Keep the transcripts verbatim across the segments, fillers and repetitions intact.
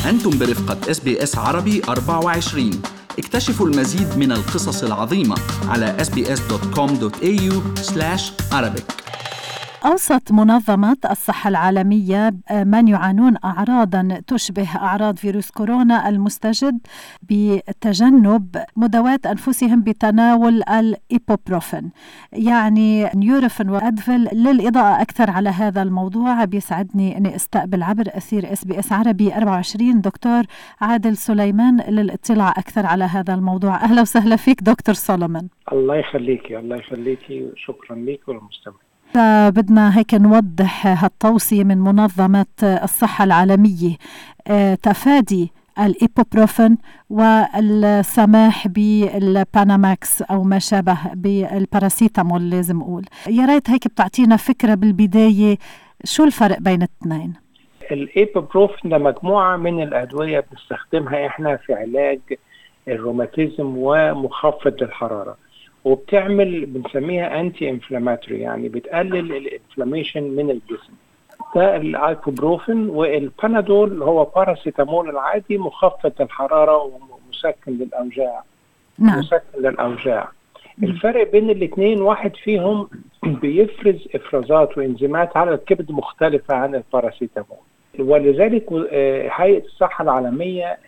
أنتم برفقة إس بي إس عربي أربعة وعشرين. اكتشفوا المزيد من القصص العظيمة على إس بي إس دوت كوم دوت إيه يو سلاش عربيك. أوصت منظمة الصحة العالمية من يعانون أعراضاً تشبه أعراض فيروس كورونا المستجد بتجنب مداواة أنفسهم بتناول الإيبوبروفين، يعني نيورفين وأدفل. للإضاءة أكثر على هذا الموضوع بيسعدني أني استقبل عبر أثير إس بي إس عربي أربعة وعشرين دكتور عادل سليمان للاطلاع أكثر على هذا الموضوع. أهلا وسهلا فيك دكتور سولومون. الله يخليكي الله يخليكي شكرا لك والمستمع. بدنا هيك نوضح هالتوصية من منظمة الصحة العالمية، تفادي الإيبوبروفين والسماح بالباناماكس أو ما شابه بالباراسيتامول. لازم أقول يا ريت هيك بتعطينا فكرة بالبداية شو الفرق بين الاثنين؟ الإيبوبروفين ده مجموعة من الأدوية بنستخدمها إحنا في علاج الروماتيزم ومخفض الحرارة، وبتعمل بنسميها انتي انفلاماتوري، يعني بتقلل الانفلاميشن من الجسم. ده الايبوبروفين. والبانادول هو باراسيتامول العادي مخفض الحرارة ومسكن للأوجاع. نعم. مسكن للأوجاع. الفرق بين الاثنين، واحد فيهم بيفرز افرازات وانزيمات على الكبد مختلفة عن الباراسيتامول، ولذلك هيئة الصحة العالمية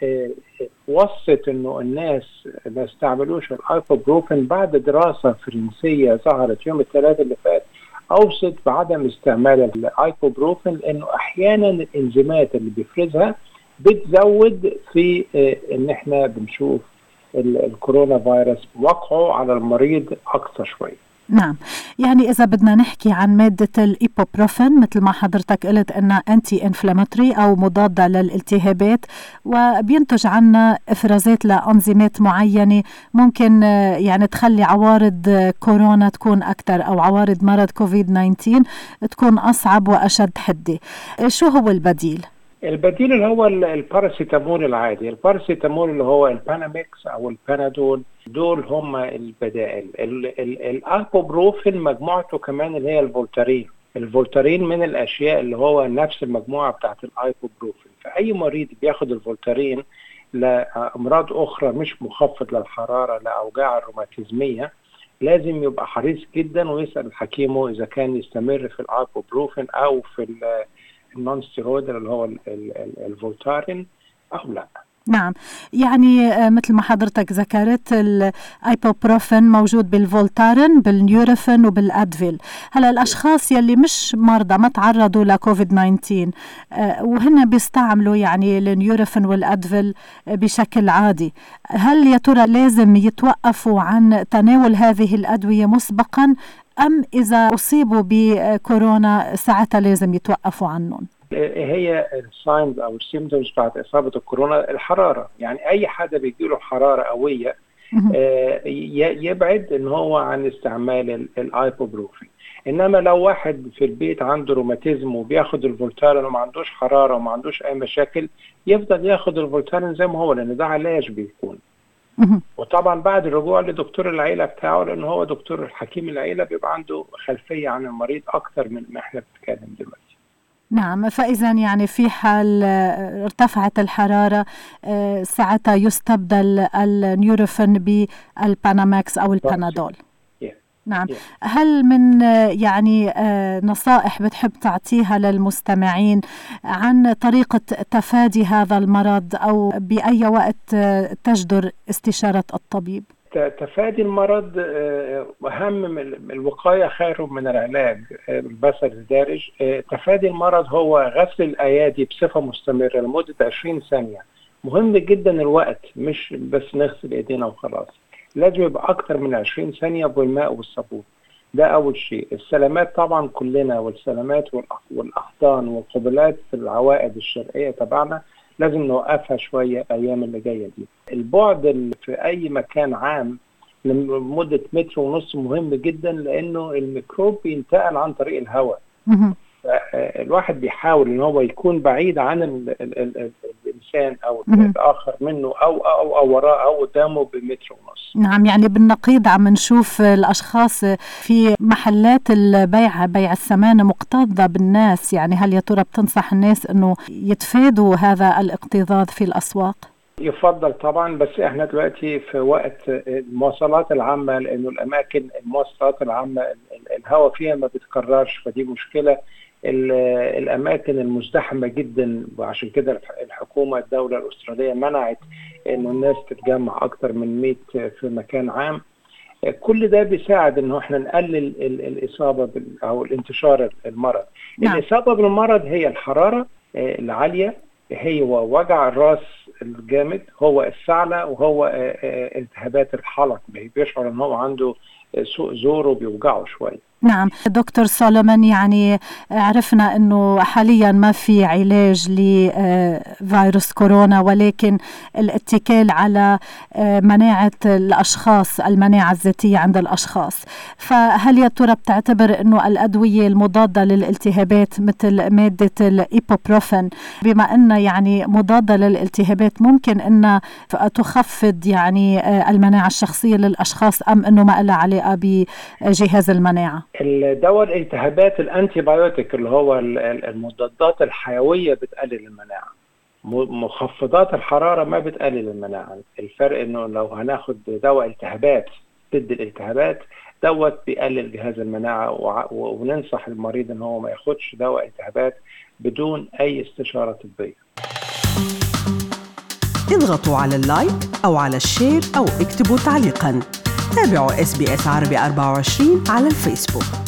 وصت انه الناس ما يستعملوش الايبوبروفين بعد دراسة فرنسية ظهرت يوم الثلاثاء اللي فات. اوصت بعدم استعمال الايبوبروفين لانه احيانا الانزيمات اللي بيفرزها بتزود في ان احنا بنشوف الكورونا فيروس وقعه على المريض اكثر شوية. نعم، يعني إذا بدنا نحكي عن مادة الإيبوبروفين مثل ما حضرتك قلت أنها أنتي إنفلاماتوري أو مضادة للالتهابات، وبينتج عنا إفرازات لأنزيمات معينة ممكن يعني تخلي عوارض كورونا تكون أكثر أو عوارض مرض كوفيد تسعة عشر تكون أصعب وأشد حدة. شو هو البديل؟ البديل اللي هو الباراسيتامول العادي. الباراسيتامول اللي هو الباناميكس او البانادول، دول هم البدائل. الايبوبروفين مجموعته كمان اللي هي الفولتارين. الفولتارين من الاشياء اللي هو نفس المجموعه بتاعت الايبوبروفين. فاي مريض بياخد الفولتارين لامراض اخرى مش مخفض للحراره لاوجاع الروماتيزميه لازم يبقى حريص جدا ويسال حكيمه اذا كان يستمر في الايبوبروفين او في النون ستيرويد اللي هو الفولتارين أو لا. نعم، يعني مثل ما حضرتك ذكرت الايبوبروفين موجود بالفولتارين بالنيورفين وبالادفيل. هلا الاشخاص يلي مش مرضى ما تعرضوا لكوفيد تسعة عشر وهن بيستعملوا يعني النيورفين والادفيل بشكل عادي، هل يا ترى لازم يتوقفوا عن تناول هذه الادوية مسبقا أم إذا أصيبوا بكورونا ساعتها لازم يتوقفوا عنهم؟ هي الساينز أو السيمتومز بعد إصابة الكورونا الحرارة، يعني أي حدا بيجيله حرارة قوية يبعد إن هو عن استعمال الآيبوبروفين. إنما لو واحد في البيت عنده روماتيزم وبياخد الفولتارين وما عندوش حرارة وما عندوش أي مشاكل يفضل ياخد الفولتارين زي ما هو، لأن ده علاج بيكون. وطبعا بعد الرجوع لدكتور العيلة بتاعه، لأنه هو دكتور الحكيم العيلة بيبقى عنده خلفية عن المريض أكتر من ما احنا بنتكلم دلوقتي. نعم، فإذا يعني في حال ارتفعت الحرارة ساعتها يستبدل النيورفين بالباناماكس أو البانادول. نعم. هل من يعني نصائح بتحب تعطيها للمستمعين عن طريقة تفادي هذا المرض أو بأي وقت تجدر استشارة الطبيب؟ تفادي المرض أهم من الوقاية خير من العلاج بالبصر الدارج. تفادي المرض هو غسل الأيادي بصفة مستمرة لمدة عشرين ثانية. مهم جدا الوقت، مش بس نغسل ايدينا وخلاص، لازم يبقى أكتر من عشرين ثانية بالماء والصابون. ده أول شيء. السلامات طبعا كلنا، والسلامات والأحضان والقبلات في العوائد الشرقية تبعنا لازم نوقفها شوية أيام اللي جاية دي. البعد في أي مكان عام لمدة متر ونص مهم جدا، لأنه الميكروب بينتقل عن طريق الهواء. الواحد بيحاول إن هو يكون بعيد عن الإنسان أو الآخر منه أو أو أو وراه أو قدامه بمتر ونص. نعم، يعني بالنقيض عم نشوف الأشخاص في محلات البيع بيع السمانة مكتظة بالناس، يعني هل يا ترى بتنصح الناس إنه يتفادوا هذا الاكتظاظ في الأسواق؟ يفضل طبعا، بس احنا دلوقتي في وقت المواصلات العامة، لأنه الأماكن المواصلات العامة الهواء فيها ما بتكررش، فدي مشكلة. الأماكن المزدحمة جدا، وعشان كده الحكومة الدولة الأسترالية منعت إنه الناس تتجمع أكتر من مئة في مكان عام. كل ده بيساعد إنه إحنا نقلل الإصابة أو الانتشار المرض. نعم. الإصابة بالمرض هي الحرارة العالية، هي وجع الراس الجامد، هو السعلة، وهو التهابات الحلق، بيشعر إن هو عنده سوء زور وبيوجعه شوية. نعم دكتور سولومون، يعني عرفنا أنه حاليا ما في علاج لفيروس كورونا، ولكن الاتكال على مناعة الأشخاص، المناعة الذاتية عند الأشخاص. فهل يا ترى بتعتبر أنه الأدوية المضادة للالتهابات مثل مادة الإيبوبروفين، بما أنها يعني مضادة للالتهابات، ممكن أنها تخفض يعني المناعة الشخصية للأشخاص، أم أنه ما لها علاقة بجهاز المناعة؟ الدواء الالتهابات الانتي بايوتيك اللي هو المضادات الحيويه بتقلل المناعه. مخفضات الحراره ما بتقلل المناعه. الفرق انه لو هناخد دواء التهابات ضد الالتهابات دوت بيقلل جهاز المناعه، وننصح المريض ان هو ما ياخدش دواء التهابات بدون اي استشاره طبيه. اضغطوا على اللايك او على الشير او اكتبوا تعليقا. تابعوا إس بي إس عربي أربعة وعشرين على الفيسبوك.